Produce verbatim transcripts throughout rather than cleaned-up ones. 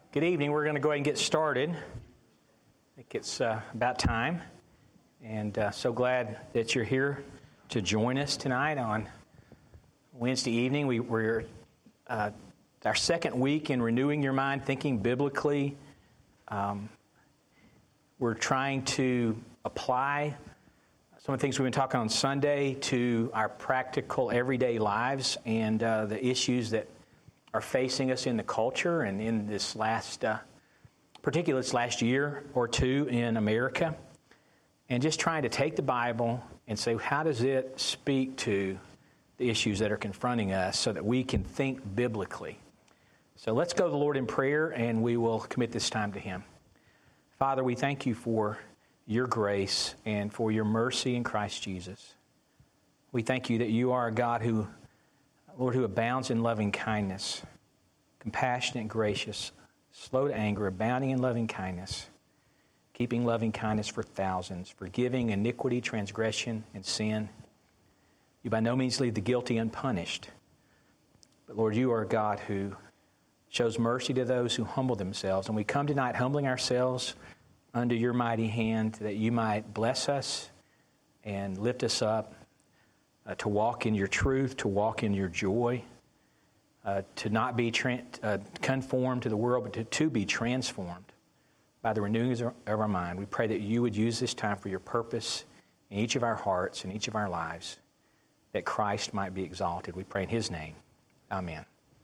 Good evening. We're going to go ahead and get started. I think it's uh, about time. And uh, so glad that you're here to join us tonight on Wednesday evening. We, we're uh, our second week in Renewing Your Mind, Thinking Biblically. Um, we're trying to apply some of the things we've been talking on Sunday to our practical everyday lives and uh, the issues that are facing us in the culture and in this last, uh, particularly this last year or two in America, and just trying to take the Bible and say, how does it speak to the issues that are confronting us so that we can think biblically? So let's go to the Lord in prayer, and we will commit this time to Him. Father, we thank You for Your grace and for Your mercy in Christ Jesus. We thank You that You are a God who Lord, who abounds in loving kindness, compassionate, gracious, slow to anger, abounding in loving kindness, keeping loving kindness for thousands, forgiving iniquity, transgression, and sin. You by no means leave the guilty unpunished. But Lord, You are a God who shows mercy to those who humble themselves. And we come tonight humbling ourselves under Your mighty hand that You might bless us and lift us up. Uh, to walk in Your truth, to walk in Your joy, uh, to not be tra- uh, conformed to the world, but to, to be transformed by the renewing of our mind. We pray that You would use this time for Your purpose in each of our hearts, in each of our lives, that Christ might be exalted. We pray in His name. Amen.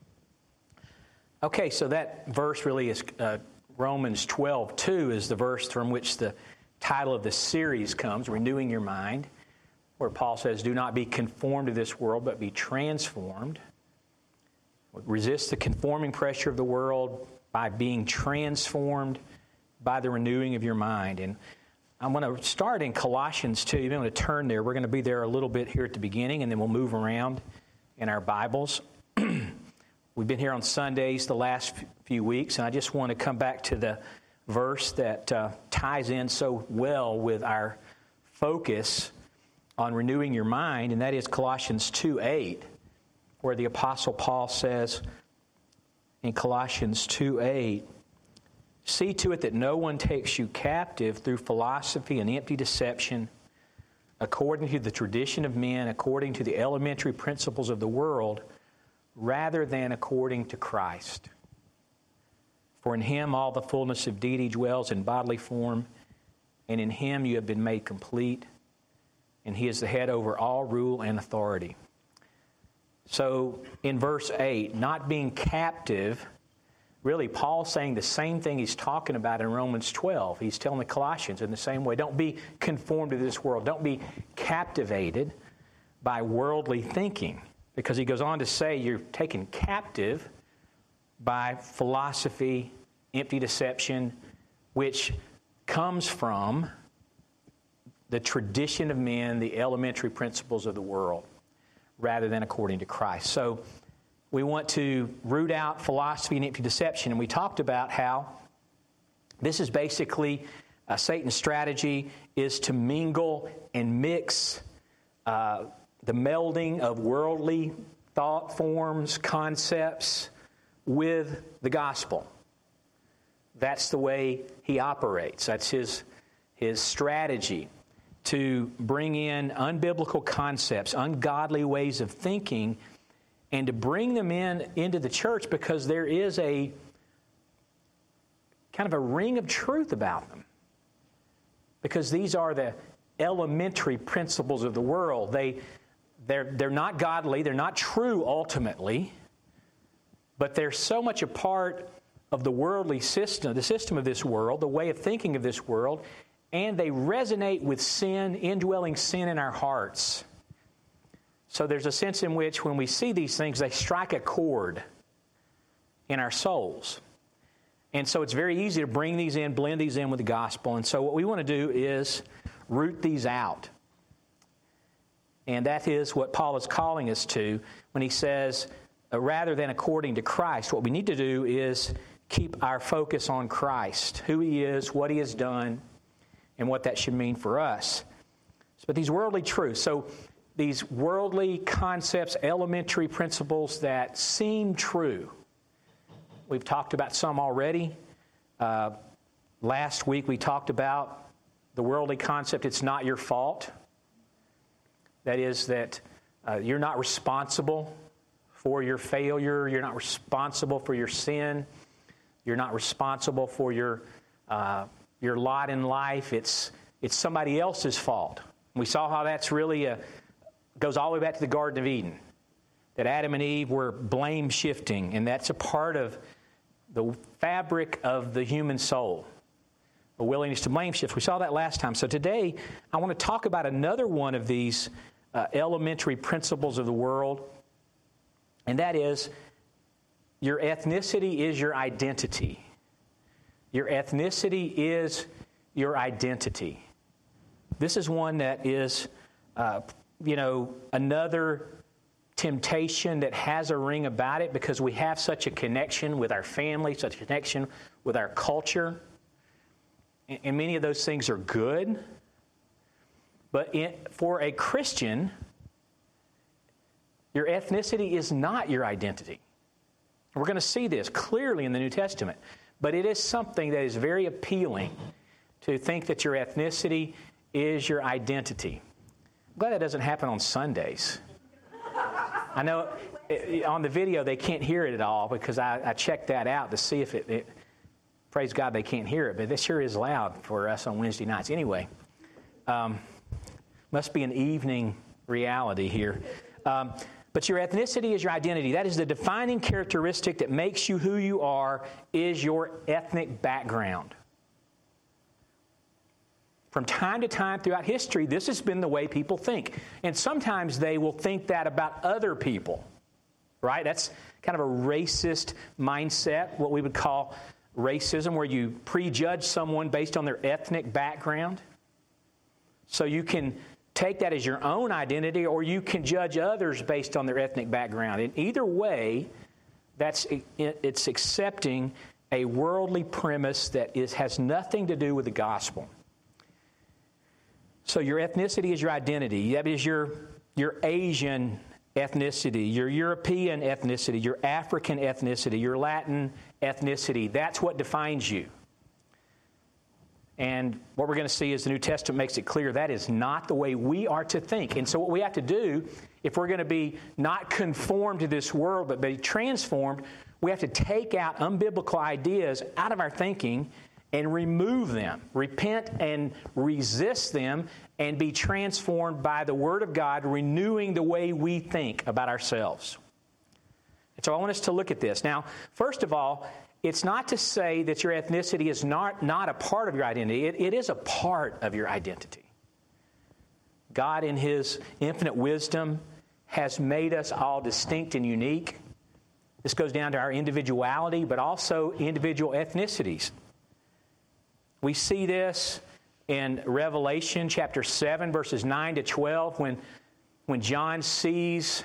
Okay, so that verse really is uh, Romans twelve two is the verse from which the title of the series comes, Renewing Your Mind, where Paul says, do not be conformed to this world, but be transformed. Resist the conforming pressure of the world by being transformed by the renewing of your mind. And I'm going to start in Colossians two. You're going to turn there. We're going to be there a little bit here at the beginning, and then we'll move around in our Bibles. We've been here on Sundays the last few weeks, and I just want to come back to the verse that uh, ties in so well with our focus on renewing your mind, and that is Colossians two eight, where the Apostle Paul says in Colossians two eight, see to it that no one takes you captive through philosophy and empty deception, according to the tradition of men, according to the elementary principles of the world, rather than according to Christ. For in Him all the fullness of deity dwells in bodily form, and in Him you have been made complete, and He is the head over all rule and authority. So in verse eight, not being captive, really Paul's saying the same thing he's talking about in Romans twelve. He's telling the Colossians in the same way, don't be conformed to this world. Don't be captivated by worldly thinking. Because he goes on to say you're taken captive by philosophy, empty deception, which comes from the tradition of men, the elementary principles of the world, rather than according to Christ. So we want to root out philosophy and empty deception. And we talked about how this is basically uh, Satan's strategy is to mingle and mix uh, the melding of worldly thought forms, concepts with the gospel. That's the way he operates. That's his, his strategy, to bring in unbiblical concepts, ungodly ways of thinking, and to bring them in into the church because there is a kind of a ring of truth about them. Because these are the elementary principles of the world. They, they're, they're not godly, they're not true ultimately, but they're so much a part of the worldly system, the system of this world, the way of thinking of this world, and they resonate with sin, indwelling sin in our hearts. So there's a sense in which when we see these things, they strike a chord in our souls. And so it's very easy to bring these in, blend these in with the gospel. And so what we want to do is root these out. And that is what Paul is calling us to when he says, uh, rather than according to Christ, what we need to do is keep our focus on Christ, who He is, what He has done, and what that should mean for us. But these worldly truths, so these worldly concepts, elementary principles that seem true, We've talked about some already. Uh, last week we talked about the worldly concept, it's not your fault. That is that uh, you're not responsible for your failure. You're not responsible for your sin. You're not responsible for your uh, your lot in life. It's it's somebody else's fault. We saw how that's really a, goes all the way back to the Garden of Eden. That Adam and Eve were blame shifting, and that's a part of the fabric of the human soul, a willingness to blame shift. We saw that last time. So today, I want to talk about another one of these uh, elementary principles of the world, and that is your ethnicity is your identity. Your ethnicity is your identity. This is one that is, uh, you know, another temptation that has a ring about it because we have such a connection with our family, such a connection with our culture. And many of those things are good. But in, for a Christian, your ethnicity is not your identity. We're going to see this clearly in the New Testament. But it is something that is very appealing to think that your ethnicity is your identity. I'm glad that doesn't happen on Sundays. I know on the video they can't hear it at all because I, I checked that out to see if it, it, praise God they can't hear it, but this sure is loud for us on Wednesday nights. Anyway, um, must be an evening reality here. Um, but your ethnicity is your identity. That is the defining characteristic that makes you who you are, is your ethnic background. From time to time throughout history, this has been the way people think. And sometimes they will think that about other people, right? That's kind of a racist mindset, what we would call racism, where you prejudge someone based on their ethnic background. So you can take that as your own identity, or you can judge others based on their ethnic background. In either way, that's it's accepting a worldly premise that is, has nothing to do with the gospel. So your ethnicity is your identity. That is your, your Asian ethnicity, your European ethnicity, your African ethnicity, your Latin ethnicity. That's what defines you. And what we're going to see is the New Testament makes it clear that is not the way we are to think. And so what we have to do, if we're going to be not conformed to this world, but be transformed, we have to take out unbiblical ideas out of our thinking and remove them, repent and resist them, and be transformed by the Word of God, renewing the way we think about ourselves. And so I want us to look at this. Now, first of all, it's not to say that your ethnicity is not, not a part of your identity. It, it is a part of your identity. God, in His infinite wisdom, has made us all distinct and unique. This goes down to our individuality, but also individual ethnicities. We see this in Revelation chapter seven, verses nine to twelve, when, when John sees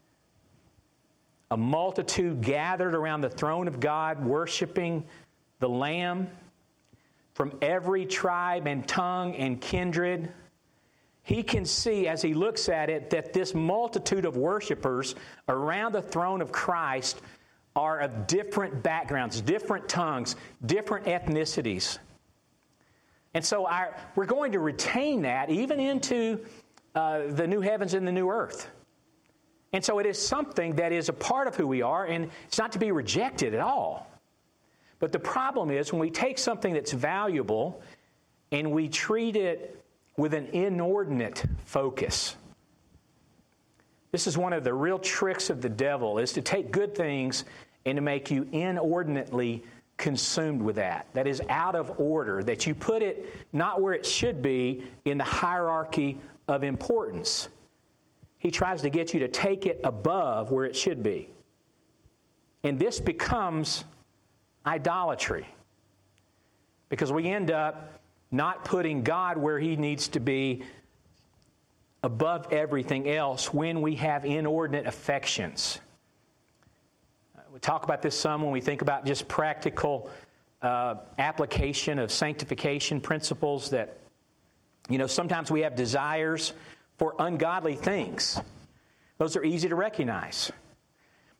a multitude gathered around the throne of God, worshiping the Lamb from every tribe and tongue and kindred. He can see, as he looks at it, that this multitude of worshipers around the throne of Christ are of different backgrounds, different tongues, different ethnicities. And so our, we're going to retain that even into uh, the new heavens and the new earth. And so it is something that is a part of who we are, and it's not to be rejected at all. But the problem is when we take something that's valuable and we treat it with an inordinate focus. This is one of the real tricks of the devil, is to take good things and to make you inordinately consumed with that. That is out of order, that you put it not where it should be in the hierarchy of importance. He tries to get you to take it above where it should be. And this becomes idolatry, because we end up not putting God where He needs to be above everything else when we have inordinate affections. We talk about this some when we think about just practical uh, application of sanctification principles that, you know, sometimes we have desires for ungodly things. Those are easy to recognize.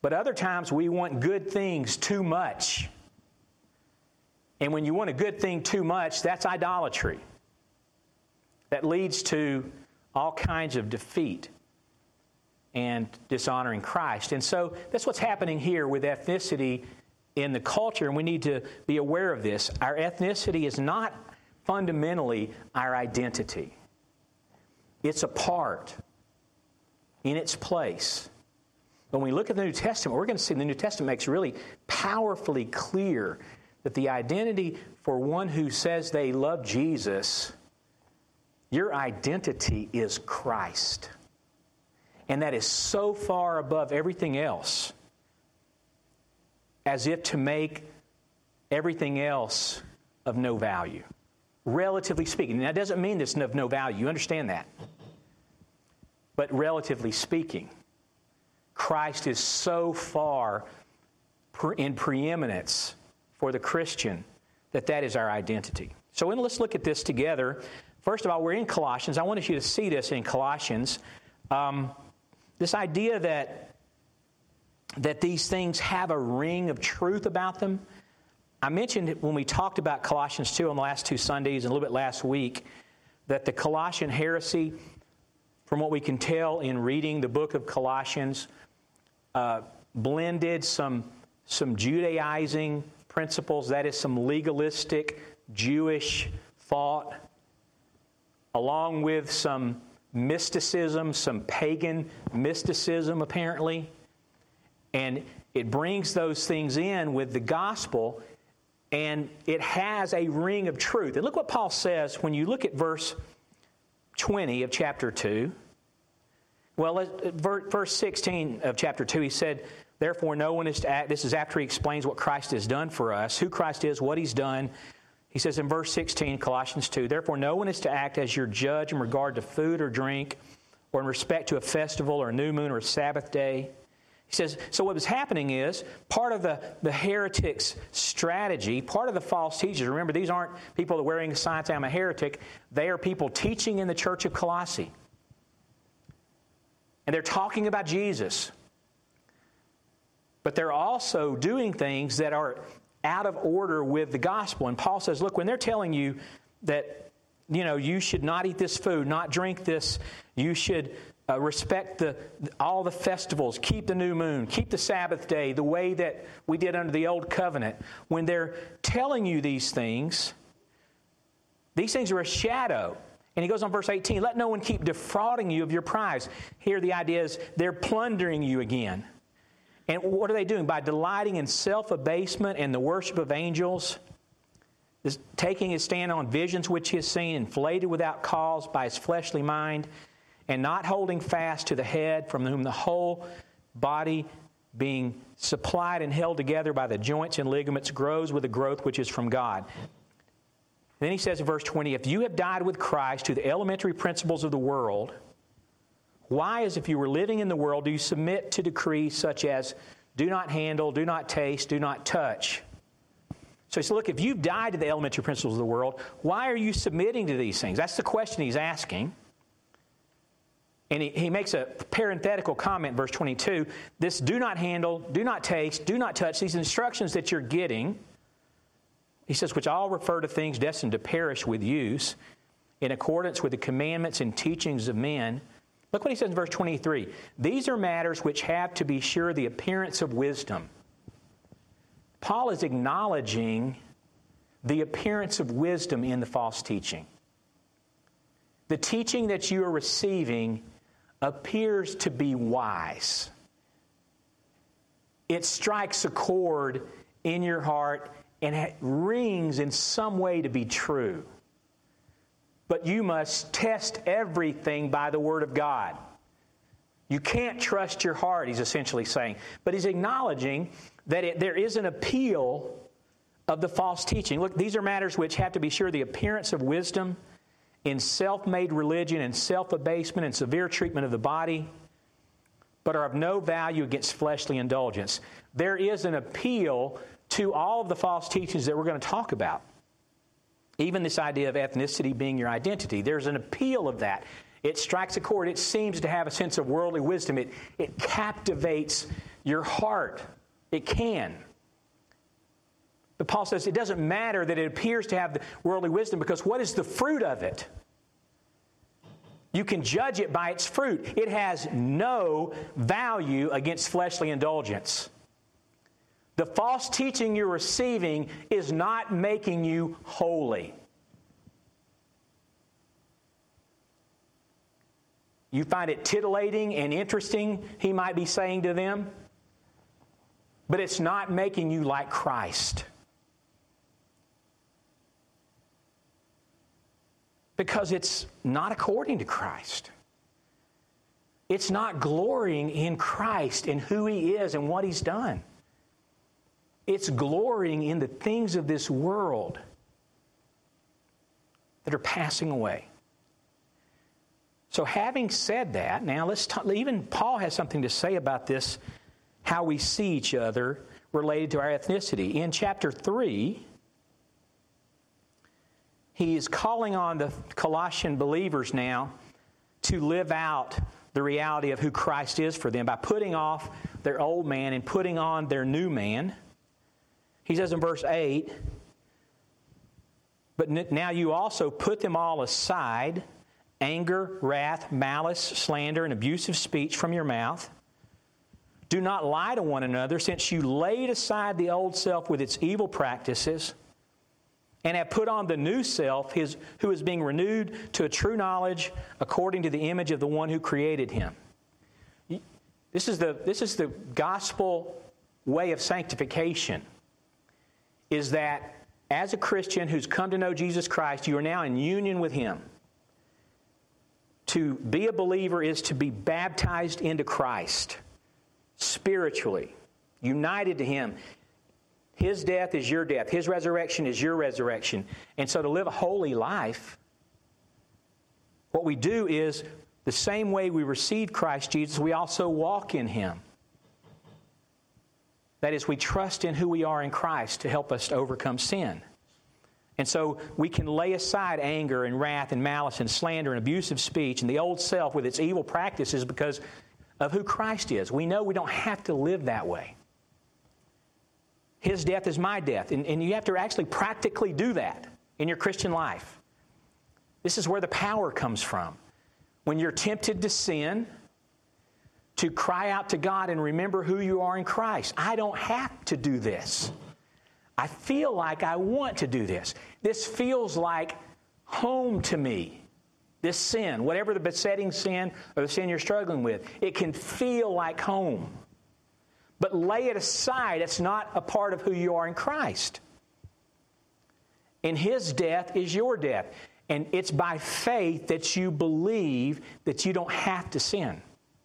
But other times we want good things too much. And when you want a good thing too much, that's idolatry. That leads to all kinds of defeat and dishonoring Christ. And so that's what's happening here with ethnicity in the culture, and we need to be aware of this. Our ethnicity is not fundamentally our identity. It's a part in its place. When we look at the New Testament, we're going to see the New Testament makes really powerfully clear that the identity for one who says they love Jesus, your identity is Christ. And that is so far above everything else, as if to make everything else of no value, relatively speaking. Now, that doesn't mean it's of no value. You understand that. But relatively speaking, Christ is so far in preeminence for the Christian that that is our identity. So let's look at this together. First of all, we're in Colossians. I want you to see this in Colossians. Um, this idea that, that these things have a ring of truth about them. I mentioned when we talked about Colossians two on the last two Sundays and a little bit last week that the Colossian heresy, from what we can tell in reading the book of Colossians, uh, blended some, some Judaizing principles, that is some legalistic Jewish thought, along with some mysticism, some pagan mysticism apparently. And it brings those things in with the gospel, and it has a ring of truth. And look what Paul says when you look at verse twenty of chapter two. Well, verse sixteen of chapter two, he said, therefore no one is to act. This is after he explains what Christ has done for us, who Christ is, what he's done. He says in verse sixteen, Colossians two, therefore no one is to act as your judge in regard to food or drink, or in respect to a festival or a new moon or a Sabbath day. He says, so what was happening is, part of the, the heretics' strategy, part of the false teachers, remember these aren't people that are wearing a sign saying I'm a heretic, they are people teaching in the church of Colossae. And they're talking about Jesus. But they're also doing things that are out of order with the gospel. And Paul says, look, when they're telling you that, you know, you should not eat this food, not drink this, you should uh, respect the all the festivals, keep the new moon, keep the Sabbath day the way that we did under the old covenant. When they're telling you these things, these things are a shadow. And he goes on verse eighteen, let no one keep defrauding you of your prize. Here the idea is they're plundering you again. And what are they doing? By delighting in self-abasement and the worship of angels, is taking his stand on visions which he has seen, inflated without cause by his fleshly mind, and not holding fast to the head, from whom the whole body, being supplied and held together by the joints and ligaments, grows with the growth which is from God. Then he says in verse twenty, if you have died with Christ to the elementary principles of the world, why, as if you were living in the world, do you submit to decrees such as do not handle, do not taste, do not touch? So he said, look, if you've died to the elementary principles of the world, why are you submitting to these things? That's the question he's asking. And he, he makes a parenthetical comment, verse twenty-two, this do not handle, do not taste, do not touch, these instructions that you're getting, he says, which all refer to things destined to perish with use, in accordance with the commandments and teachings of men. Look what he says in verse twenty-three. These are matters which have, to be sure, the appearance of wisdom. Paul is acknowledging the appearance of wisdom in the false teaching. The teaching that you are receiving appears to be wise. It strikes a chord in your heart and it rings in some way to be true. But you must test everything by the Word of God. You can't trust your heart, he's essentially saying. But he's acknowledging that it, there is an appeal of the false teaching. Look, these are matters which have, to be sure, the appearance of wisdom in self-made religion and self-abasement and severe treatment of the body, but are of no value against fleshly indulgence. There is an appeal to all of the false teachings that we're going to talk about. Even this idea of ethnicity being your identity, there's an appeal of that. It strikes a chord. It seems to have a sense of worldly wisdom. It, it captivates your heart. It can. But Paul says it doesn't matter that it appears to have the worldly wisdom, because what is the fruit of it? You can judge it by its fruit. It has no value against fleshly indulgence. The false teaching you're receiving is not making you holy. You find it titillating and interesting, he might be saying to them, but it's not making you like Christ. Because it's not according to Christ. It's not glorying in Christ and who He is and what He's done. It's glorying in the things of this world that are passing away. So having said that, now let's talk, even Paul has something to say about this, how we see each other related to our ethnicity. In chapter three, he is calling on the Colossian believers now to live out the reality of who Christ is for them by putting off their old man and putting on their new man. He says in verse eight, "But now you also put them all aside, anger, wrath, malice, slander, and abusive speech from your mouth. Do not lie to one another, since you laid aside the old self with its evil practices, and have put on the new self, his, who is being renewed to a true knowledge according to the image of the one who created him." This is the, this is the gospel way of sanctification, is that as a Christian who's come to know Jesus Christ, you are now in union with Him. To be a believer is to be baptized into Christ spiritually, united to Him. His death is your death. His resurrection is your resurrection. And so to live a holy life, what we do is the same way we receive Christ Jesus, we also walk in Him. That is, we trust in who we are in Christ to help us to overcome sin. And so we can lay aside anger and wrath and malice and slander and abusive speech and the old self with its evil practices because of who Christ is. We know we don't have to live that way. His death is my death. And, and you have to actually practically do that in your Christian life. This is where the power comes from. When you're tempted to sin, to cry out to God and remember who you are in Christ. I don't have to do this. I feel like I want to do this. This feels like home to me. This sin, whatever the besetting sin or the sin you're struggling with, it can feel like home. But lay it aside. It's not a part of who you are in Christ. And His death is your death. And it's by faith that you believe that you don't have to sin.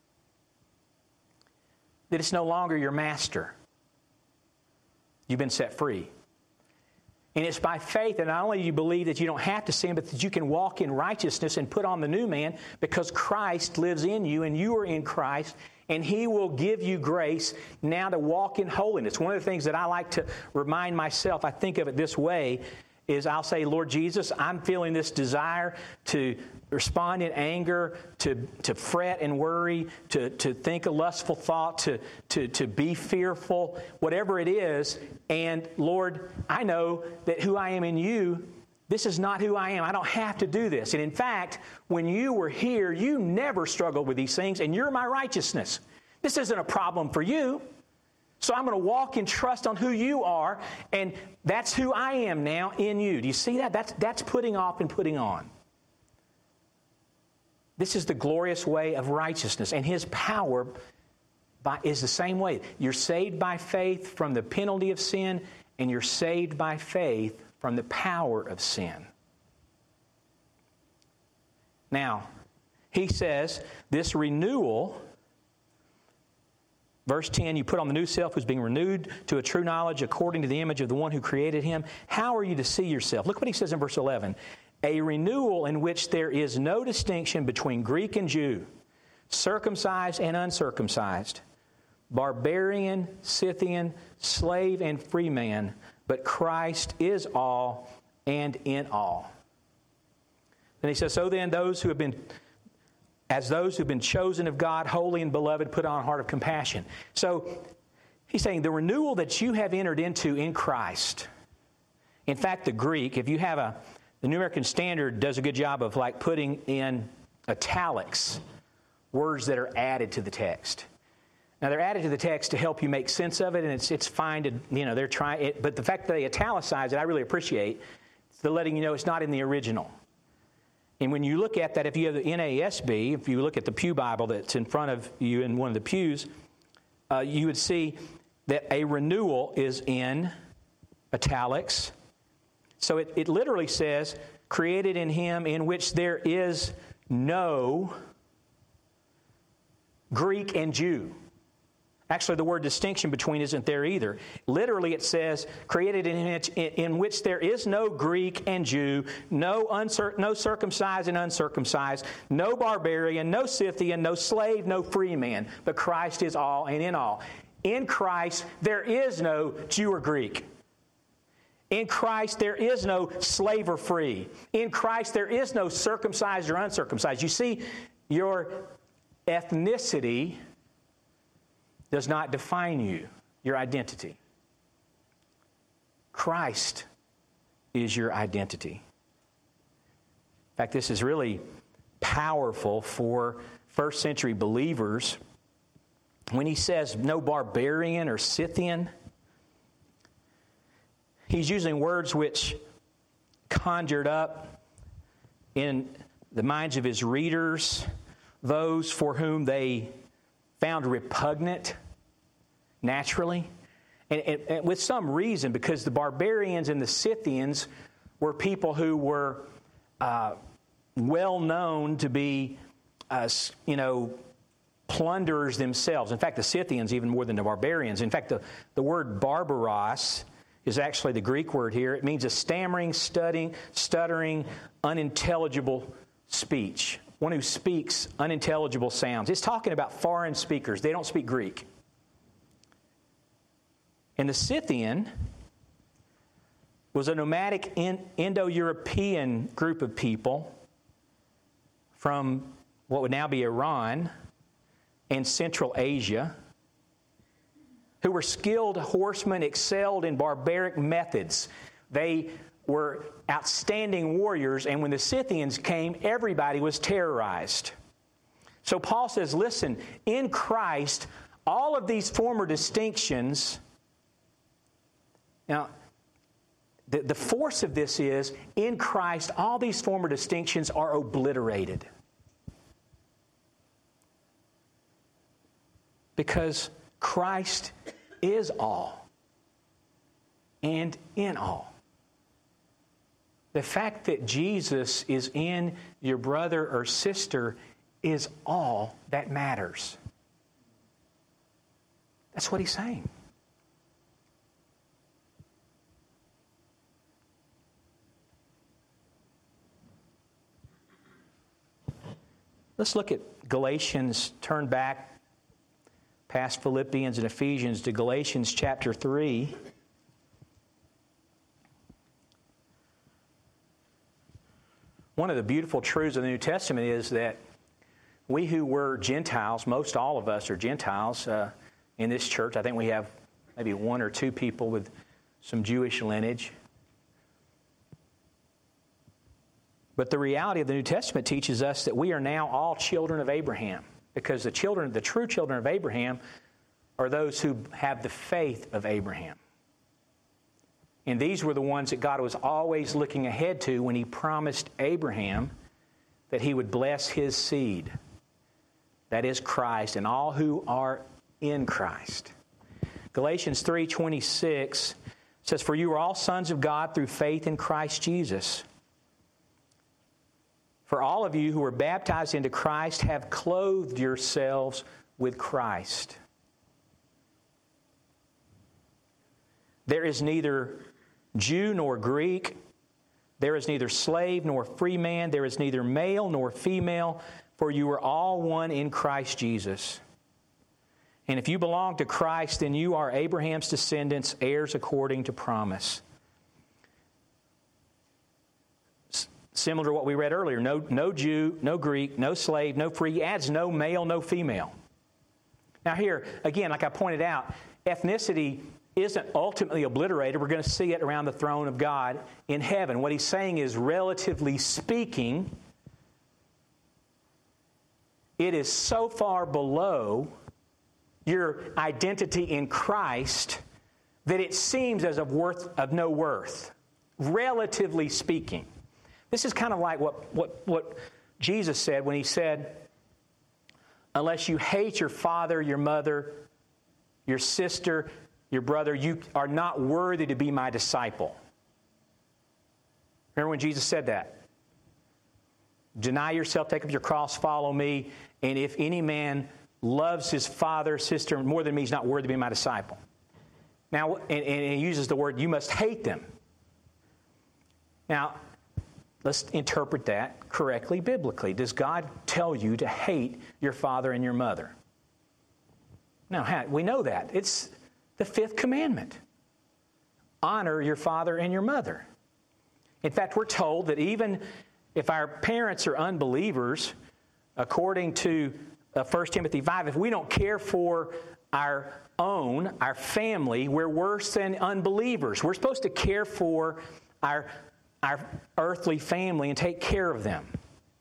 That it's no longer your master. You've been set free. And it's by faith that not only do you believe that you don't have to sin, but that you can walk in righteousness and put on the new man because Christ lives in you and you are in Christ, and He will give you grace now to walk in holiness. One of the things that I like to remind myself, I think of it this way, is I'll say, Lord Jesus, I'm feeling this desire to respond in anger, to, to fret and worry, to, to think a lustful thought, to, to, to be fearful, whatever it is. And Lord, I know that who I am in You, this is not who I am. I don't have to do this. And in fact, when You were here, You never struggled with these things, and You're my righteousness. This isn't a problem for You. So I'm going to walk in trust on who You are, and that's who I am now in You. Do you see that? That's, that's putting off and putting on. This is the glorious way of righteousness, and His power by, is the same way. You're saved by faith from the penalty of sin, and you're saved by faith from the power of sin. Now, he says this renewal, verse ten, you put on the new self who's being renewed to a true knowledge according to the image of the one who created him. How are you to see yourself? Look what he says in verse eleven. A renewal in which there is no distinction between Greek and Jew, circumcised and uncircumcised, barbarian, Scythian, slave and free man, but Christ is all and in all. Then he says, so then those who have been as those who've been chosen of God, holy and beloved, put on a heart of compassion. So he's saying the renewal that you have entered into in Christ. In fact, the Greek, if you have a, the New American Standard does a good job of like putting in italics words that are added to the text. Now, they're added to the text to help you make sense of it, and it's it's fine to, you know, they're trying it, but the fact that they italicize it, I really appreciate. They're letting you know it's not in the original. And when you look at that, if you have the N A S B, if you look at the Pew Bible that's in front of you in one of the pews, uh, you would see that a renewal is in italics. So it, it literally says, created in Him in which there is no Greek and Jew. Actually, the word distinction between isn't there either. Literally, it says, created in, in which there is no Greek and Jew, no, uncir- no circumcised and uncircumcised, no barbarian, no Scythian, no slave, no free man, but Christ is all and in all. In Christ, there is no Jew or Greek. In Christ, there is no slave or free. In Christ, there is no circumcised or uncircumcised. You see, your ethnicity does not define you, your identity. Christ is your identity. In fact, this is really powerful for first century believers. When he says no barbarian or Scythian, he's using words which conjured up in the minds of his readers those for whom they found repugnant naturally, and, and, and with some reason, because the barbarians and the Scythians were people who were uh, well known to be, uh, you know, plunderers themselves. In fact, the Scythians even more than the barbarians. In fact, the, the word barbaros is actually the Greek word here. It means a stammering, stuttering, stuttering, unintelligible speech. One who speaks unintelligible sounds. It's talking about foreign speakers. They don't speak Greek. And the Scythian was a nomadic Indo-European group of people from what would now be Iran and Central Asia, who were skilled horsemen, excelled in barbaric methods. They were outstanding warriors, and when the Scythians came, everybody was terrorized. So Paul says, listen, in Christ, all of these former distinctions, now, the, the force of this is, in Christ, all these former distinctions are obliterated. Because Christ is all and in all. The fact that Jesus is in your brother or sister is all that matters. That's what he's saying. Let's look at Galatians, turn back past Philippians and Ephesians to Galatians chapter three. One of the beautiful truths of the New Testament is that we who were Gentiles, most all of us are Gentiles uh, in this church. I think we have maybe one or two people with some Jewish lineage. But the reality of the New Testament teaches us that we are now all children of Abraham, because the children, the true children of Abraham are those who have the faith of Abraham. And these were the ones that God was always looking ahead to when He promised Abraham that He would bless his seed. That is Christ, and all who are in Christ. Galatians three twenty-six says, "For you are all sons of God through faith in Christ Jesus. For all of you who were baptized into Christ have clothed yourselves with Christ. There is neither Jew nor Greek. There is neither slave nor free man. There is neither male nor female, for you are all one in Christ Jesus. And if you belong to Christ, then you are Abraham's descendants, heirs according to promise." Similar to what we read earlier, no, no Jew, no Greek, no slave, no free. He adds no male, no female. Now here, again, like I pointed out, ethnicity isn't ultimately obliterated. We're going to see it around the throne of God in heaven. What he's saying is, relatively speaking, it is so far below your identity in Christ that it seems as of worth of no worth, relatively speaking. This is kind of like what, what, what Jesus said when he said, unless you hate your father, your mother, your sister, your brother, you are not worthy to be my disciple. Remember when Jesus said that? Deny yourself, take up your cross, follow me, and if any man loves his father, sister more than me, he's not worthy to be my disciple. Now, and, and he uses the word, you must hate them. Now, let's interpret that correctly biblically. Does God tell you to hate your father and your mother? No, we know that. It's the fifth commandment. Honor your father and your mother. In fact, we're told that even if our parents are unbelievers, according to uh, First Timothy five, if we don't care for our own, our family, we're worse than unbelievers. We're supposed to care for our, our earthly family and take care of them.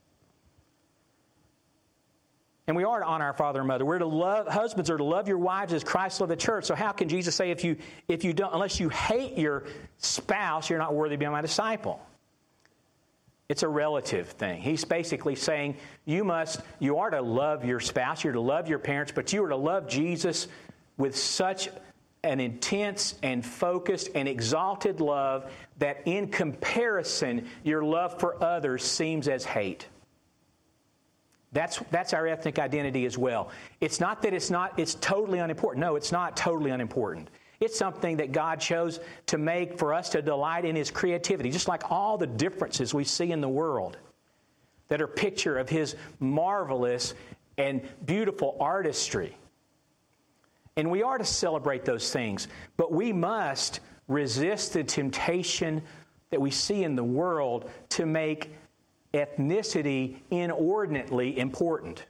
And we are to honor our father and mother. We're to love, husbands are to love your wives as Christ loved the church. So how can Jesus say if you if you don't, unless you hate your spouse, you're not worthy to be my disciple? It's a relative thing. He's basically saying you must, you are to love your spouse, you're to love your parents, but you are to love Jesus with such an intense and focused and exalted love that in comparison, your love for others seems as hate. That's that's our ethnic identity as well. It's not that it's not it's totally unimportant. No, it's not totally unimportant. It's something that God chose to make for us to delight in His creativity, just like all the differences we see in the world that are a picture of His marvelous and beautiful artistry. And we are to celebrate those things, but we must resist the temptation that we see in the world to make ethnicity inordinately important.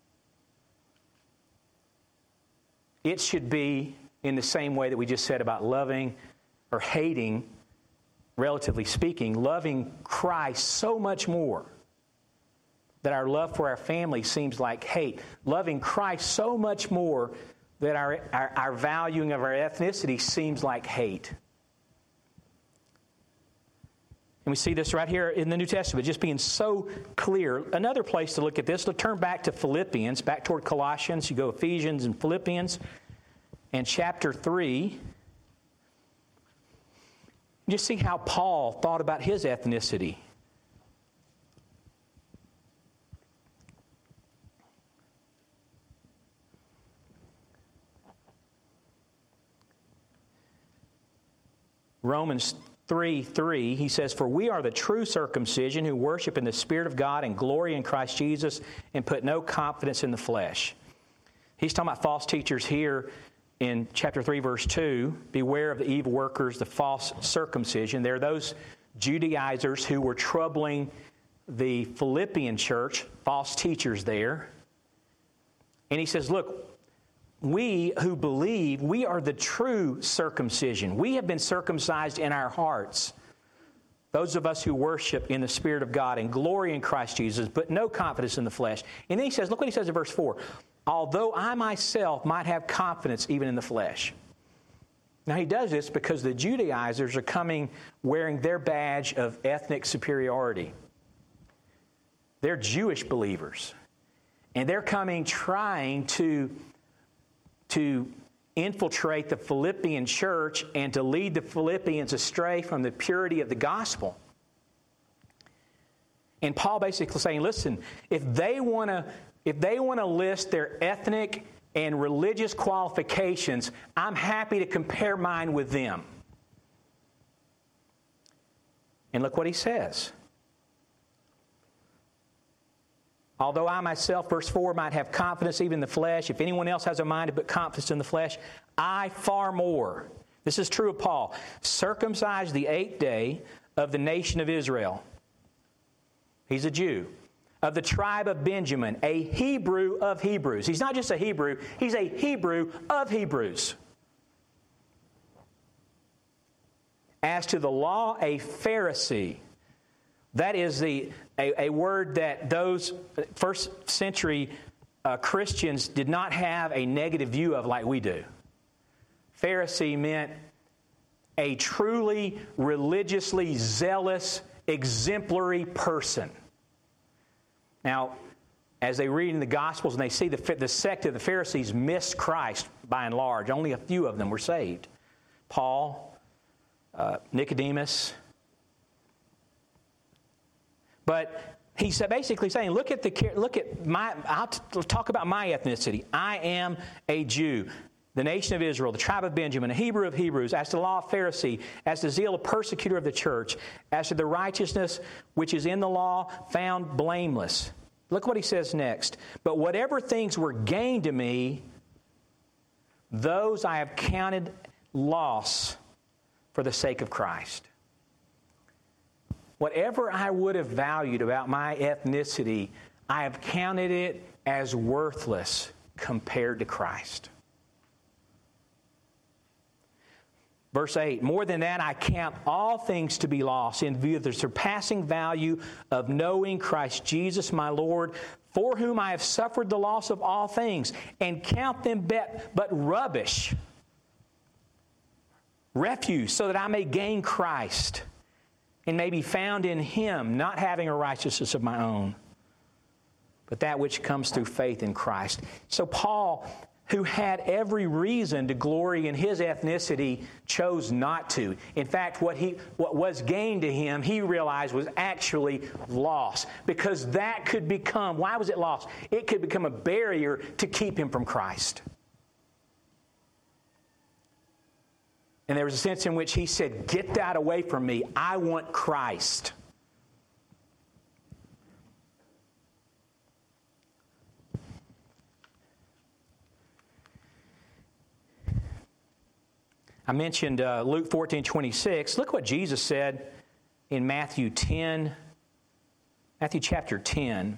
It should be in the same way that we just said about loving or hating, relatively speaking, loving Christ so much more that our love for our family seems like hate. Loving Christ so much more that our, our, our valuing of our ethnicity seems like hate. And we see this right here in the New Testament, just being so clear. Another place to look at this, let's turn back to Philippians, back toward Colossians. You go Ephesians and Philippians, and chapter three. Just see how Paul thought about his ethnicity. Romans three three, he says, "For we are the true circumcision who worship in the Spirit of God and glory in Christ Jesus and put no confidence in the flesh." He's talking about false teachers here in chapter three, verse two. Beware of the evil workers, the false circumcision. They're those Judaizers who were troubling the Philippian church, false teachers there. And he says, look, we who believe, we are the true circumcision. We have been circumcised in our hearts. Those of us who worship in the Spirit of God and glory in Christ Jesus, but no confidence in the flesh. And then he says, look what he says in verse four. Although I myself might have confidence even in the flesh. Now he does this because the Judaizers are coming wearing their badge of ethnic superiority. They're Jewish believers. And they're coming trying to to infiltrate the Philippian church and to lead the Philippians astray from the purity of the gospel. And Paul basically saying, listen, if they want to if they want to list their ethnic and religious qualifications, I'm happy to compare mine with them. And look what he says. Although I myself, verse four, might have confidence even in the flesh, if anyone else has a mind to put confidence in the flesh, I far more, this is true of Paul, circumcised the eighth day of the nation of Israel. He's a Jew. Of the tribe of Benjamin, a Hebrew of Hebrews. He's not just a Hebrew, he's a Hebrew of Hebrews. As to the law, a Pharisee. That is the a, a word that those first century uh, Christians did not have a negative view of like we do. Pharisee meant a truly religiously zealous, exemplary person. Now, as they read in the Gospels and they see the, the sect of the Pharisees missed Christ by and large, only a few of them were saved. Paul, uh, Nicodemus. But he's basically saying, look at the look at my. I'll t- talk about my ethnicity. I am a Jew, the nation of Israel, the tribe of Benjamin, a Hebrew of Hebrews. As to the law, of Pharisee. As to zeal, a persecutor of the church. As to the righteousness which is in the law, found blameless. Look what he says next. But whatever things were gained to me, those I have counted loss for the sake of Christ. Whatever I would have valued about my ethnicity, I have counted it as worthless compared to Christ. Verse eight, more than that, I count all things to be lost in view of the surpassing value of knowing Christ Jesus my Lord, for whom I have suffered the loss of all things, and count them but, but rubbish, refuse, so that I may gain Christ, and may be found in Him, not having a righteousness of my own, but that which comes through faith in Christ. So Paul, who had every reason to glory in his ethnicity, chose not to. In fact, what he what was gained to him, he realized was actually loss. Because that could become, why was it lost? It could become a barrier to keep him from Christ. And there was a sense in which he said, get that away from me. I want Christ. I mentioned uh, Luke fourteen twenty-six. Look what Jesus said in Matthew ten, Matthew chapter ten.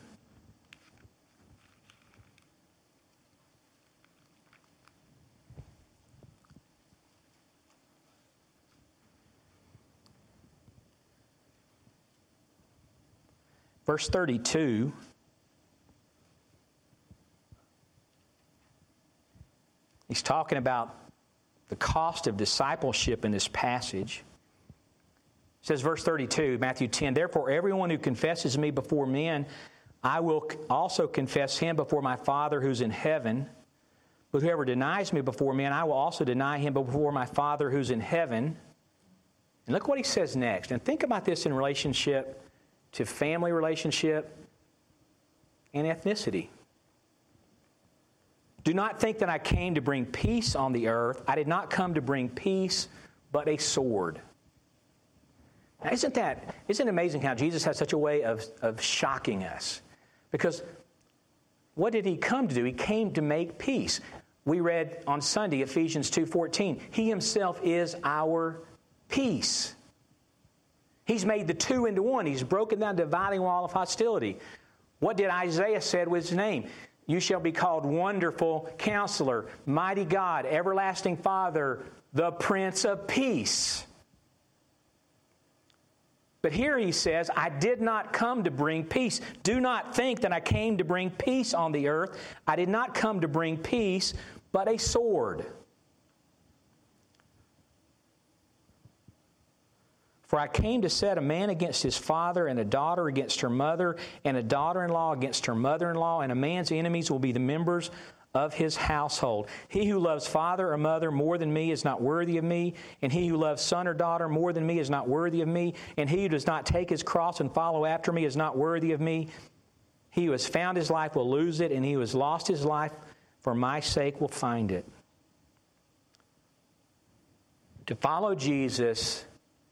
Verse thirty-two. He's talking about the cost of discipleship in this passage. It says, verse thirty-two, Matthew ten, therefore everyone who confesses me before men, I will also confess him before my Father who's in heaven. But whoever denies me before men, I will also deny him before my Father who's in heaven. And look what he says next. And think about this in relationship to family relationship and ethnicity. Do not think that I came to bring peace on the earth. I did not come to bring peace, but a sword. Now, isn't that, isn't it amazing how Jesus has such a way of, of shocking us? Because what did he come to do? He came to make peace. We read on Sunday, Ephesians two fourteen, He Himself is our peace. He's made the two into one. He's broken down the dividing wall of hostility. What did Isaiah say with his name? You shall be called Wonderful Counselor, Mighty God, Everlasting Father, the Prince of Peace. But here he says, I did not come to bring peace. Do not think that I came to bring peace on the earth. I did not come to bring peace, but a sword. For I came to set a man against his father, and a daughter against her mother, and a daughter-in-law against her mother-in-law, and a man's enemies will be the members of his household. He who loves father or mother more than me is not worthy of me, and he who loves son or daughter more than me is not worthy of me, and he who does not take his cross and follow after me is not worthy of me. He who has found his life will lose it, and he who has lost his life for my sake will find it. To follow Jesus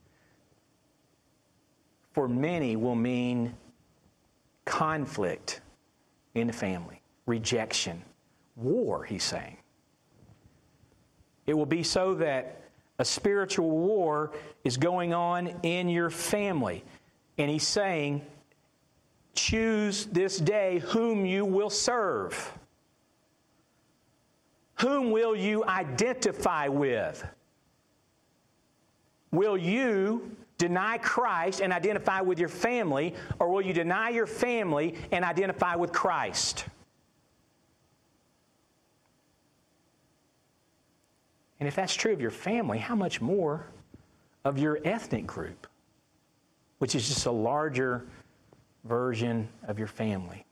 for many will mean conflict in the family, rejection, war, he's saying. It will be so that a spiritual war is going on in your family. And he's saying, choose this day whom you will serve. Whom will you identify with? Will you deny Christ and identify with your family, or will you deny your family and identify with Christ? And if that's true of your family, how much more of your ethnic group, which is just a larger version of your family?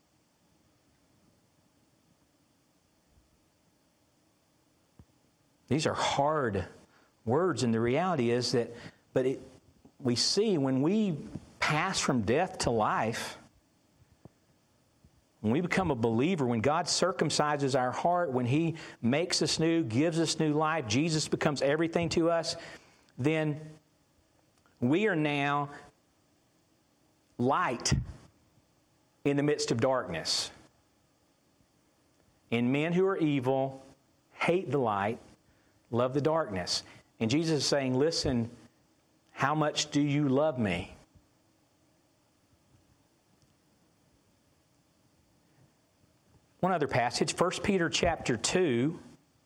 These are hard words, and the reality is that, but it, we see when we pass from death to life, when we become a believer, when God circumcises our heart, when He makes us new, gives us new life, Jesus becomes everything to us, then we are now light in the midst of darkness. And men who are evil hate the light, love the darkness. And Jesus is saying, listen, how much do you love me? One other passage, First Peter chapter two.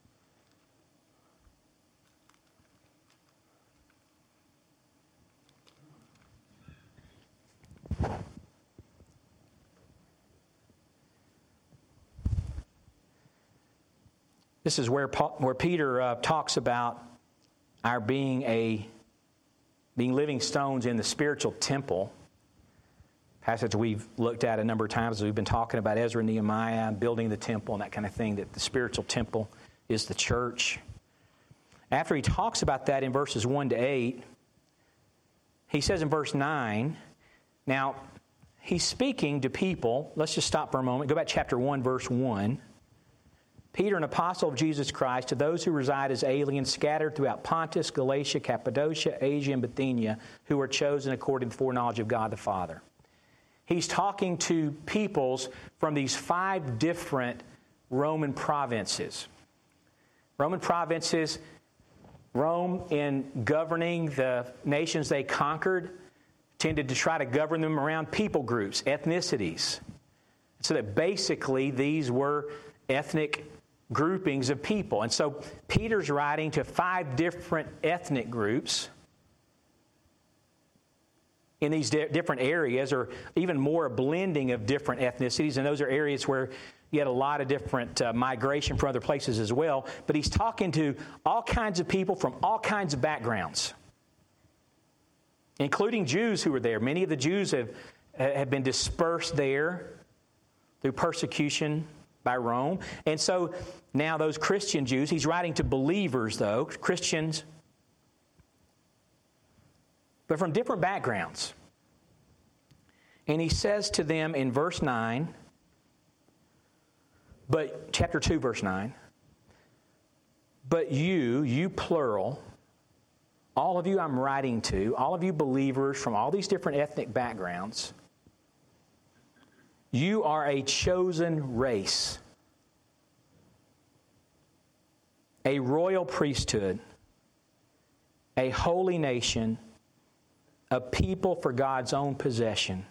This is where Paul, where Peter uh, talks about our being a being living stones in the spiritual temple. Passage we've looked at a number of times as we've been talking about Ezra and Nehemiah, building the temple and that kind of thing, that the spiritual temple is the church. After he talks about that in verses one to eight, he says in verse nine, now he's speaking to people. Let's just stop for a moment. Go back to chapter one, verse one. Peter, an apostle of Jesus Christ, to those who reside as aliens scattered throughout Pontus, Galatia, Cappadocia, Asia, and Bithynia, who are chosen according to the foreknowledge of God the Father. He's talking to peoples from these five different Roman provinces. Roman provinces, Rome, in governing the nations they conquered, tended to try to govern them around people groups, ethnicities. So that basically these were ethnic groupings of people. And so Peter's writing to five different ethnic groups in these di- different areas, or even more a blending of different ethnicities. And those are areas where you had a lot of different uh, migration from other places as well. But he's talking to all kinds of people from all kinds of backgrounds, including Jews who were there. Many of the Jews have, have been dispersed there through persecution by Rome. And so now those Christian Jews, he's writing to believers though, Christians, but from different backgrounds. And he says to them in verse nine, but chapter two, verse nine, but you, you plural, all of you I'm writing to, all of you believers from all these different ethnic backgrounds, you are a chosen race, a royal priesthood, a holy nation, a people for God's own possession,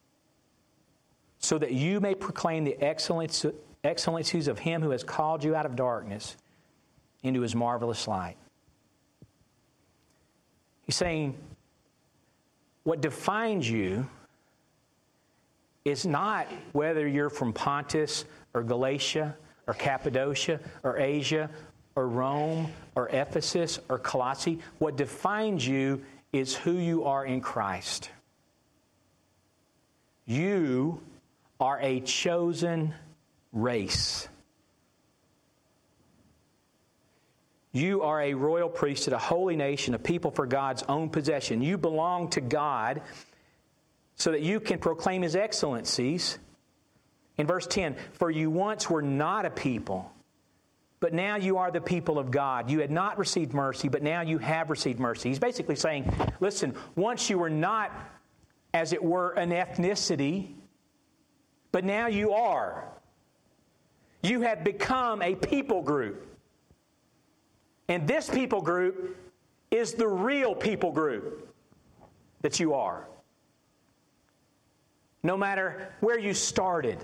so that you may proclaim the excellence, excellencies of Him who has called you out of darkness into His marvelous light. He's saying, what defines you is not whether you're from Pontus or Galatia or Cappadocia or Asia or Rome or Ephesus or Colossae. What defines you is who you are in Christ. You are a chosen race. You are a royal priesthood, a holy nation, a people for God's own possession. You belong to God so that you can proclaim His excellencies. In verse ten, for you once were not a people, but now you are the people of God. You had not received mercy, but now you have received mercy. He's basically saying, listen, once you were not, as it were, an ethnicity, but now you are. You have become a people group. And this people group is the real people group that you are. no matter where you started.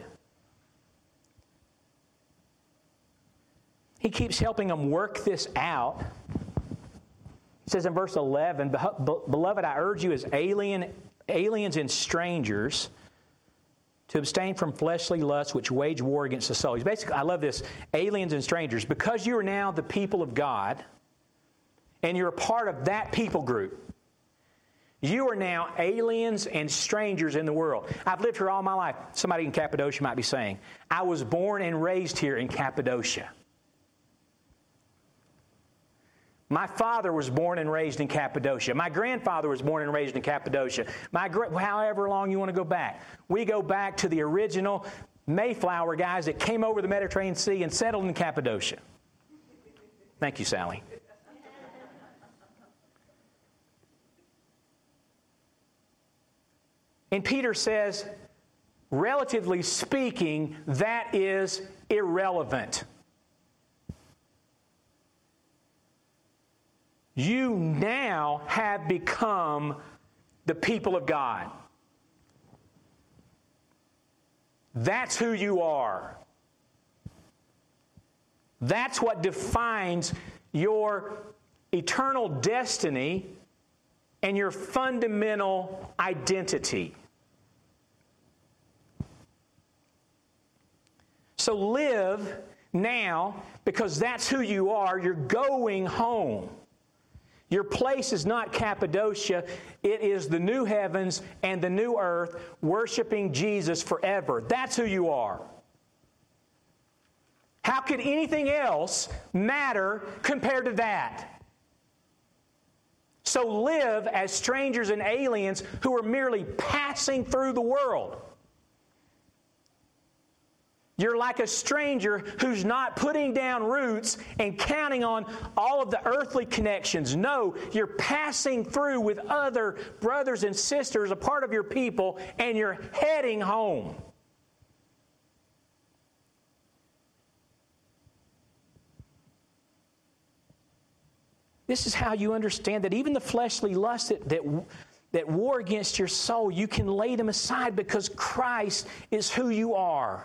He keeps helping them work this out. He says in verse eleven, "Beloved, I urge you as alien, aliens and strangers to abstain from fleshly lusts which wage war against the soul." He's basically, I love this, aliens and strangers. Because you are now the people of God, and you're a part of that people group, you are now aliens and strangers in the world. I've lived here all my life. Somebody in Cappadocia might be saying, I was born and raised here in Cappadocia. My father was born and raised in Cappadocia. My grandfather was born and raised in Cappadocia. My however long you want to go back. We go back to the original Mayflower guys that came over the Mediterranean Sea and settled in Cappadocia. Thank you, Sally. And Peter says, relatively speaking, that is irrelevant. You now have become the people of God. That's who you are. That's what defines your eternal destiny and your fundamental identity. So live now, because that's who you are. You're going home. Your place is not Cappadocia. It is the new heavens and the new earth, worshiping Jesus forever. That's who you are. How could anything else matter compared to that? So live as strangers and aliens who are merely passing through the world. You're like a stranger who's not putting down roots and counting on all of the earthly connections. No, you're passing through with other brothers and sisters, a part of your people, and you're heading home. This is how you understand that even the fleshly lusts that, that, that war against your soul, you can lay them aside because Christ is who you are.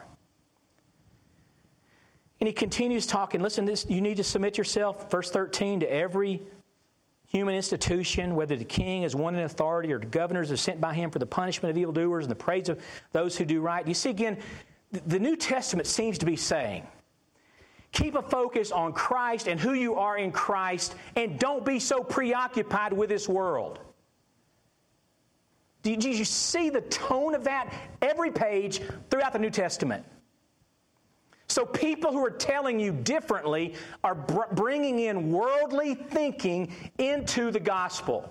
And he continues talking. Listen, this, you need to submit yourself, verse thirteen, to every human institution, whether the king is one in authority or the governors are sent by him for the punishment of evildoers and the praise of those who do right. You see, again, the New Testament seems to be saying, keep a focus on Christ and who you are in Christ, and don't be so preoccupied with this world. Did you see the tone of that? Every page throughout the New Testament. So people who are telling you differently are br- bringing in worldly thinking into the gospel.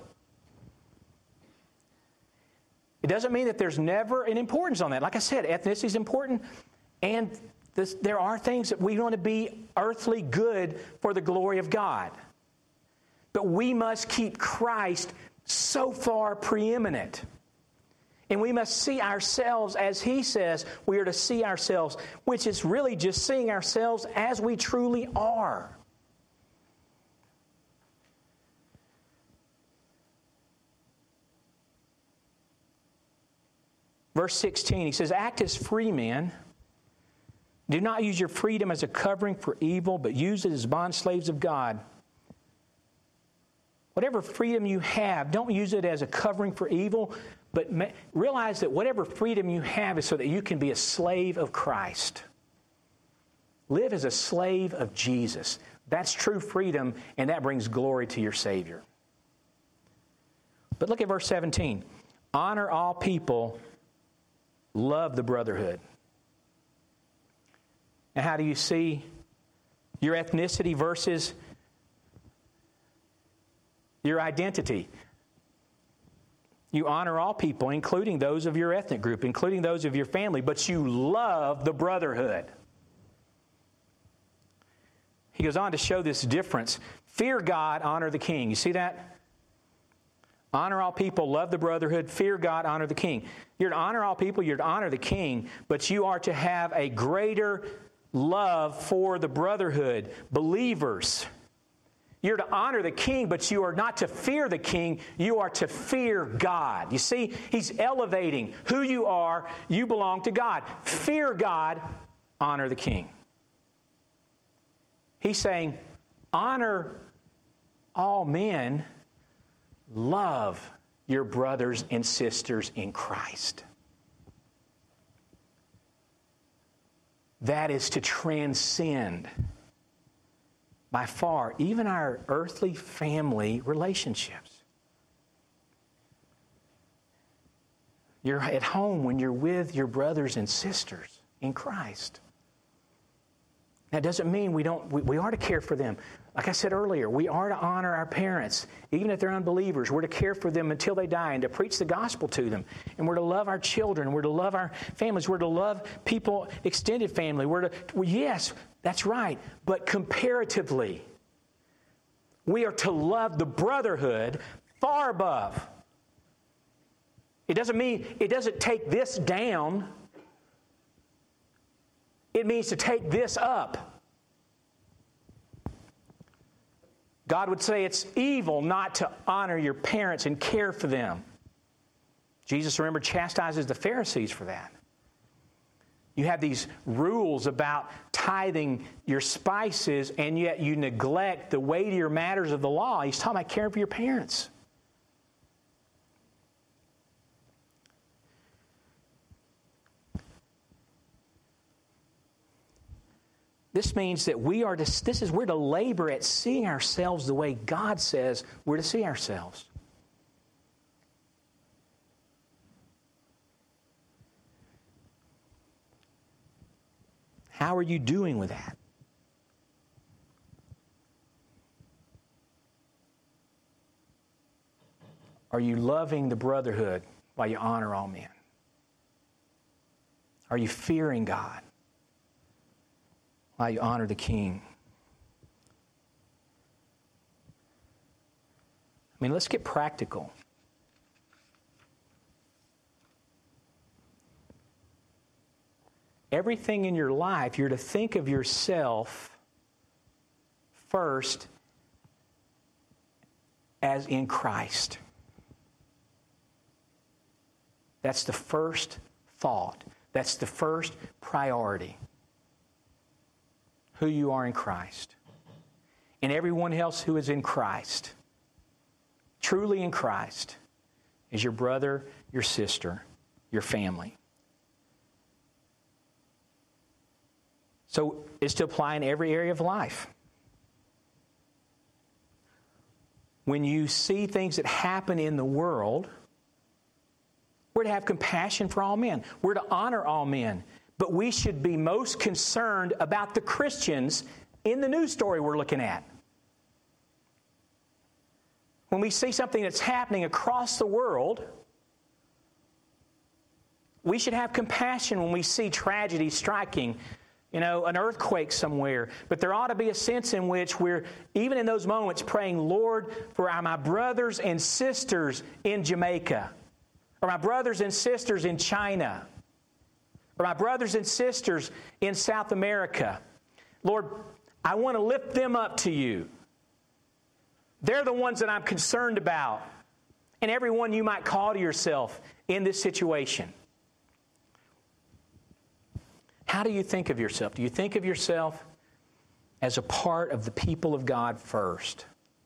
It doesn't mean that there's never an importance on that. Like I said, ethnicity is important, and this, there are things that we want to be earthly good for the glory of God. But we must keep Christ so far preeminent. And we must see ourselves as He says we are to see ourselves, which is really just seeing ourselves as we truly are. Verse sixteen, he says, act as free men. Do not use your freedom as a covering for evil, but use it as bondslaves of God. Whatever freedom you have, don't use it as a covering for evil, but realize that whatever freedom you have is so that you can be a slave of Christ. Live as a slave of Jesus. That's true freedom, and that brings glory to your Savior. But look at verse seventeen. Honor all people, love the brotherhood. And how do you see your ethnicity versus your identity? You honor all people, including those of your ethnic group, including those of your family, but you love the brotherhood. He goes on to show this difference. Fear God, honor the king. You see that? Honor all people, love the brotherhood, fear God, honor the king. You're to honor all people, you're to honor the king, but you are to have a greater love for the brotherhood, believers. You're to honor the king, but you are not to fear the king. You are to fear God. You see, he's elevating who you are. You belong to God. Fear God, honor the king. He's saying, honor all men, love your brothers and sisters in Christ. That is to transcend by far even our earthly family relationships. You're at home when you're with your brothers and sisters in Christ. That doesn't mean we don't, we, we are to care for them. Like I said earlier, we are to honor our parents. Even if they're unbelievers, we're to care for them until they die and to preach the gospel to them. And we're to love our children. We're to love our families. We're to love people, extended family. We're to, well, yes, that's right. But comparatively, we are to love the brotherhood far above. It doesn't mean, it doesn't take this down. It means to take this up. God would say it's evil not to honor your parents and care for them. Jesus, remember, chastises the Pharisees for that. You have these rules about tithing your spices, and yet you neglect the weightier matters of the law. He's talking about caring for your parents. This means that we are to, this is, we're to labor at seeing ourselves the way God says we're to see ourselves. How are you doing with that? Are you loving the brotherhood while you honor all men? Are you fearing God while you honor the king? I mean, let's get practical. Everything in your life, you're to think of yourself first as in Christ. That's the first thought. That's the first priority. Who you are in Christ. And everyone else who is in Christ, truly in Christ, is your brother, your sister, your family. So it's to apply in every area of life. When you see things that happen in the world, we're to have compassion for all men. We're to honor all men. But we should be most concerned about the Christians in the news story we're looking at. When we see something that's happening across the world, we should have compassion when we see tragedy striking, you know, an earthquake somewhere. But there ought to be a sense in which we're, even in those moments, praying, Lord, for my brothers and sisters in Jamaica, or my brothers and sisters in China, or my brothers and sisters in South America. Lord, I want to lift them up to you. They're the ones that I'm concerned about. And everyone you might call to yourself in this situation. How do you think of yourself? Do you think of yourself as a part of the people of God first?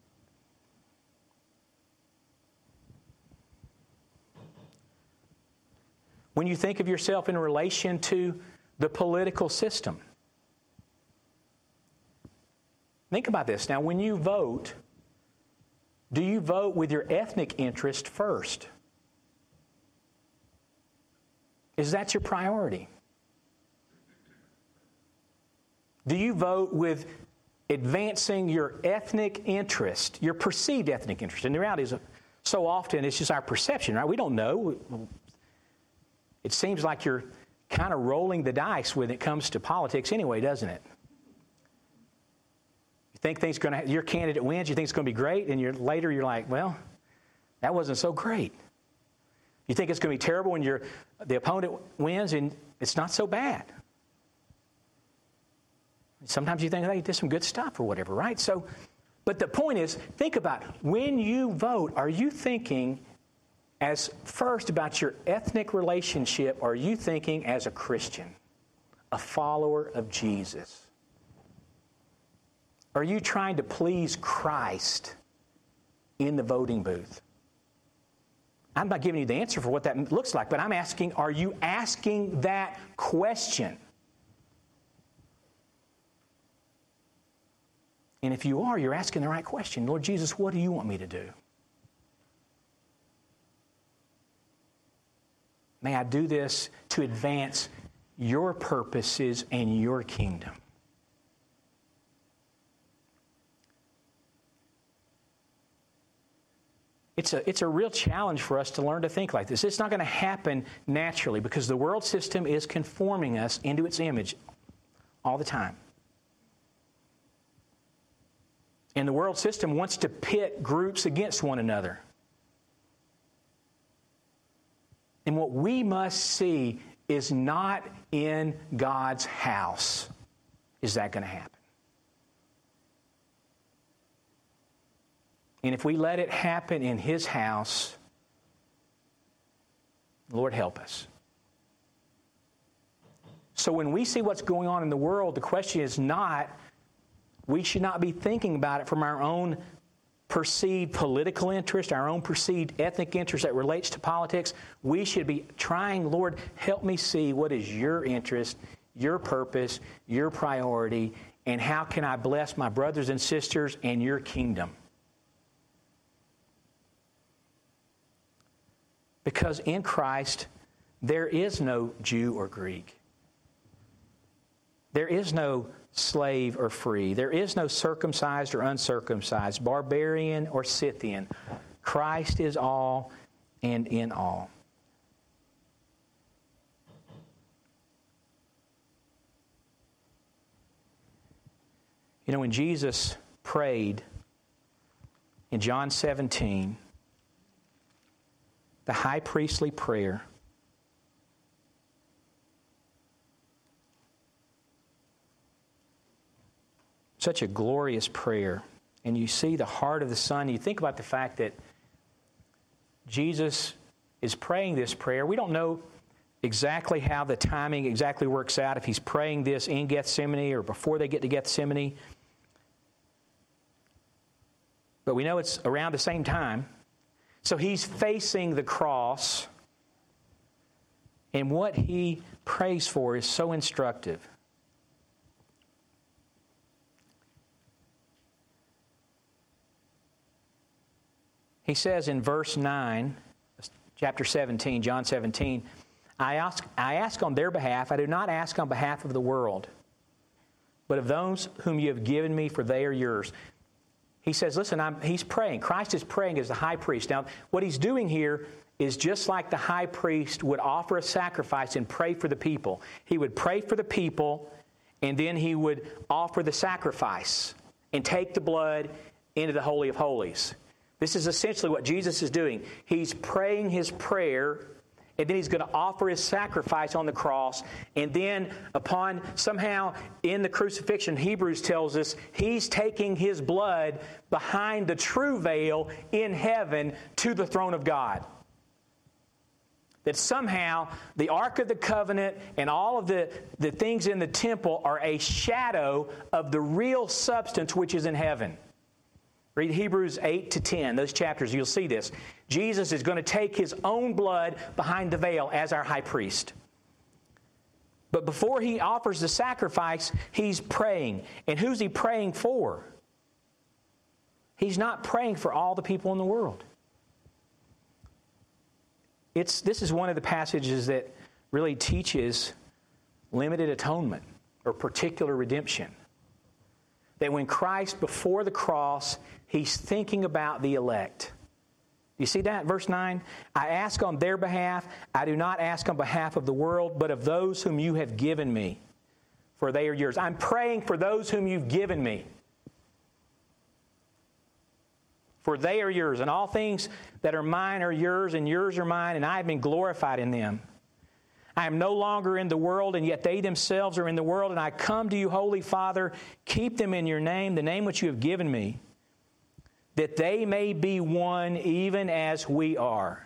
When you think of yourself in relation to the political system. Think about this. Now, when you vote, do you vote with your ethnic interest first? Is that your priority? Do you vote with advancing your ethnic interest, your perceived ethnic interest? And the reality is, so often it's just our perception, right? We don't know. It seems like you're kind of rolling the dice when it comes to politics anyway, doesn't it? You think things going to, your candidate wins, you think it's going to be great, and you're, later you're like, well, that wasn't so great. You think it's going to be terrible when you're, the opponent wins, and it's not so bad. Sometimes you think, hey, he did some good stuff or whatever, right? So, But the point is, think about when you vote, are you thinking as first about your ethnic relationship, or are you thinking as a Christian, a follower of Jesus? Are you trying to please Christ in the voting booth? I'm not giving you the answer for what that looks like, but I'm asking, are you asking that question? And if you are, you're asking the right question. Lord Jesus, what do you want me to do? May I do this to advance your purposes and your kingdom. It's a, it's a real challenge for us to learn to think like this. It's not going to happen naturally because the world system is conforming us into its image all the time. And the world system wants to pit groups against one another. And what we must see is not in God's house is that going to happen. And if we let it happen in His house, Lord, help us. So when we see what's going on in the world, the question is not, we should not be thinking about it from our own perceived political interest, our own perceived ethnic interest that relates to politics. We should be trying, Lord, help me see what is your interest, your purpose, your priority, and how can I bless my brothers and sisters and your kingdom. Because in Christ, there is no Jew or Greek. There is no slave or free. There is no circumcised or uncircumcised, barbarian or Scythian. Christ is all and in all. You know, when Jesus prayed in John seventeen, the high priestly prayer, such a glorious prayer, and you see the heart of the Son. You think about the fact that Jesus is praying this prayer. We don't know exactly how the timing exactly works out, if He's praying this in Gethsemane or before they get to Gethsemane. But we know it's around the same time. So He's facing the cross, and what He prays for is so instructive. He says in verse nine, chapter seventeen, John seventeen, I ask, I ask on their behalf, I do not ask on behalf of the world, but of those whom you have given me, for they are yours. He says, listen, I'm, he's praying. Christ is praying as the high priest. Now, what he's doing here is just like the high priest would offer a sacrifice and pray for the people. He would pray for the people, and then he would offer the sacrifice and take the blood into the Holy of Holies. This is essentially what Jesus is doing. He's praying his prayer, and then he's going to offer his sacrifice on the cross. And then upon somehow in the crucifixion, Hebrews tells us, he's taking his blood behind the true veil in heaven to the throne of God. That somehow the Ark of the Covenant and all of the, the things in the temple are a shadow of the real substance which is in heaven. Read Hebrews eight to ten, those chapters, you'll see this. Jesus is going to take his own blood behind the veil as our high priest. But before he offers the sacrifice, he's praying. And who's he praying for? He's not praying for all the people in the world. It's, this is one of the passages that really teaches limited atonement or particular redemption. That when Christ, before the cross, he's thinking about the elect. You see that? Verse nine, I ask on their behalf. I do not ask on behalf of the world, but of those whom you have given me, for they are yours. I'm praying for those whom you've given me, for they are yours. And all things that are mine are yours, and yours are mine, and I have been glorified in them. I am no longer in the world, and yet they themselves are in the world, and I come to you, Holy Father, keep them in your name, the name which you have given me, that they may be one even as we are.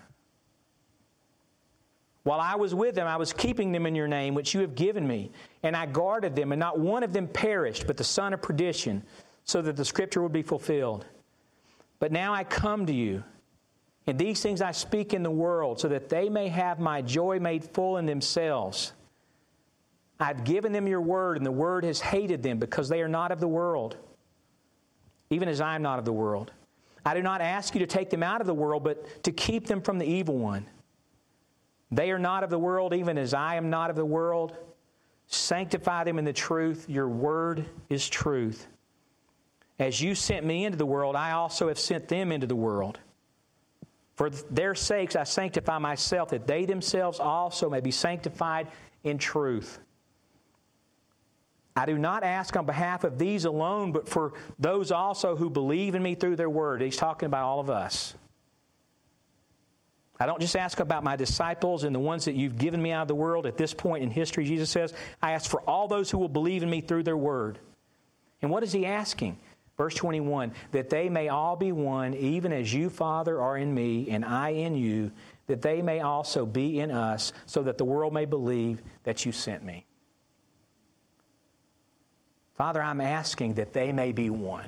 While I was with them, I was keeping them in your name, which you have given me, and I guarded them, and not one of them perished, but the son of perdition, so that the Scripture would be fulfilled. But now I come to you, and these things I speak in the world, so that they may have my joy made full in themselves. I've given them your word, and the word has hated them, because they are not of the world, even as I am not of the world. I do not ask you to take them out of the world, but to keep them from the evil one. They are not of the world, even as I am not of the world. Sanctify them in the truth. Your word is truth. As you sent me into the world, I also have sent them into the world. For their sakes I sanctify myself, that they themselves also may be sanctified in truth. I do not ask on behalf of these alone, but for those also who believe in me through their word. He's talking about all of us. I don't just ask about my disciples and the ones that you've given me out of the world. At this point in history, Jesus says, I ask for all those who will believe in me through their word. And what is he asking? Verse twenty-one, that they may all be one, even as you, Father, are in me, and I in you, that they may also be in us, so that the world may believe that you sent me. Father, I'm asking that they may be one.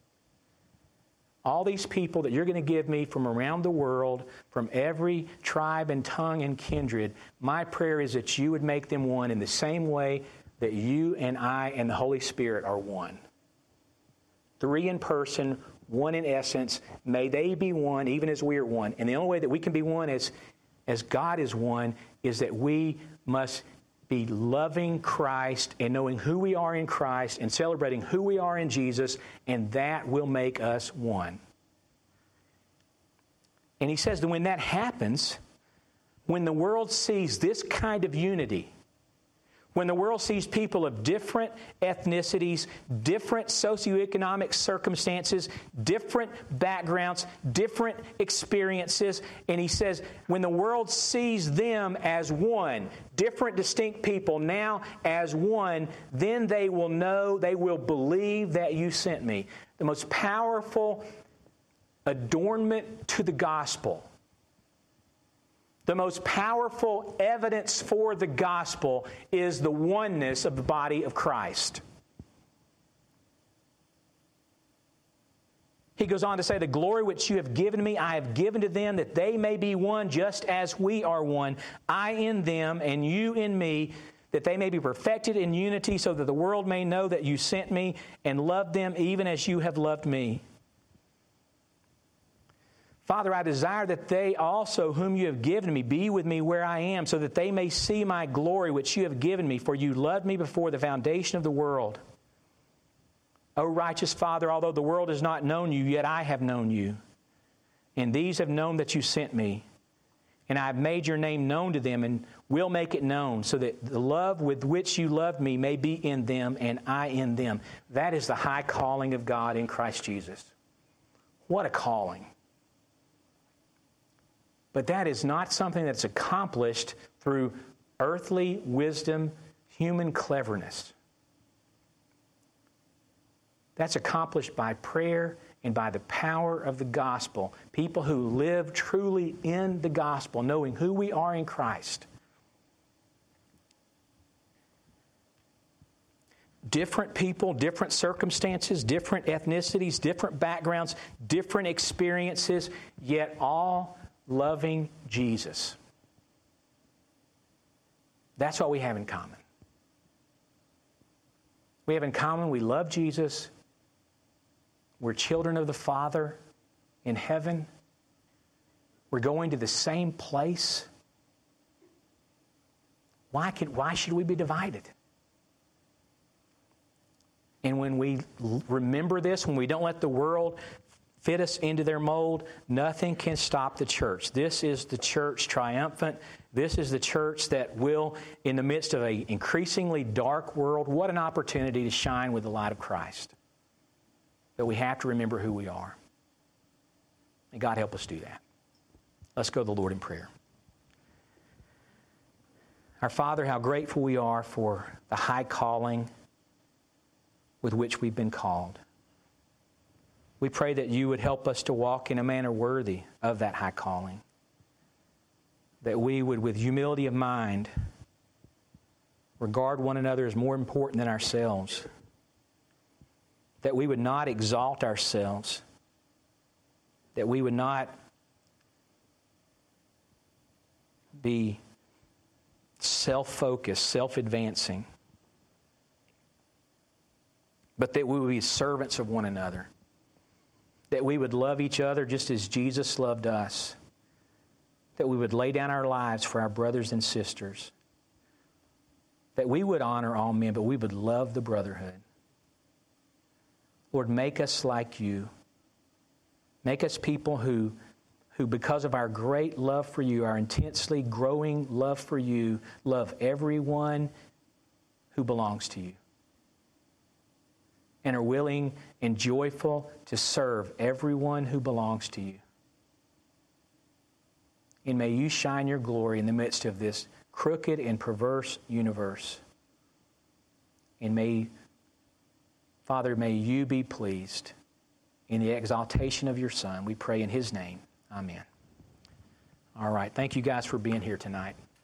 All these people that you're going to give me from around the world, from every tribe and tongue and kindred, my prayer is that you would make them one in the same way that you and I and the Holy Spirit are one. Three in person, one in essence. May they be one even as we are one. And the only way that we can be one as, as God is one is that we must be loving Christ and knowing who we are in Christ and celebrating who we are in Jesus, and that will make us one. And he says that when that happens, when the world sees this kind of unity, when the world sees people of different ethnicities, different socioeconomic circumstances, different backgrounds, different experiences, and he says, when the world sees them as one, different distinct people now as one, then they will know, they will believe that you sent me. The most powerful adornment to the gospel, the most powerful evidence for the gospel is the oneness of the body of Christ. He goes on to say, the glory which you have given me, I have given to them, that they may be one just as we are one, I in them and you in me, that they may be perfected in unity, so that the world may know that you sent me and loved them even as you have loved me. Father, I desire that they also, whom you have given me, be with me where I am, so that they may see my glory which you have given me, for you loved me before the foundation of the world. O righteous Father, although the world has not known you, yet I have known you. And these have known that you sent me. And I have made your name known to them, and will make it known, so that the love with which you loved me may be in them, and I in them. That is the high calling of God in Christ Jesus. What a calling. But that is not something that's accomplished through earthly wisdom, human cleverness. That's accomplished by prayer and by the power of the gospel. People who live truly in the gospel, knowing who we are in Christ. Different people, different circumstances, different ethnicities, different backgrounds, different experiences, yet all loving Jesus. That's what we have in common. We have in common we love Jesus. We're children of the Father in heaven. We're going to the same place. Why can, why should we be divided? And when we remember this, when we don't let the world fit us into their mold, nothing can stop the church. This is the church triumphant. This is the church that will, in the midst of an increasingly dark world, what an opportunity to shine with the light of Christ. But we have to remember who we are. May God help us do that. Let's go to the Lord in prayer. Our Father, how grateful we are for the high calling with which we've been called. We pray that you would help us to walk in a manner worthy of that high calling. That we would, with humility of mind, regard one another as more important than ourselves. That we would not exalt ourselves. That we would not be self-focused, self-advancing. But that we would be servants of one another. That we would love each other just as Jesus loved us. That we would lay down our lives for our brothers and sisters. That we would honor all men, but we would love the brotherhood. Lord, make us like you. Make us people who, who, because of our great love for you, our intensely growing love for you, love everyone who belongs to you. And are willing and joyful to serve everyone who belongs to you. And may you shine your glory in the midst of this crooked and perverse universe. And may, Father, may you be pleased in the exaltation of your Son. We pray in His name. Amen. All right. Thank you guys for being here tonight.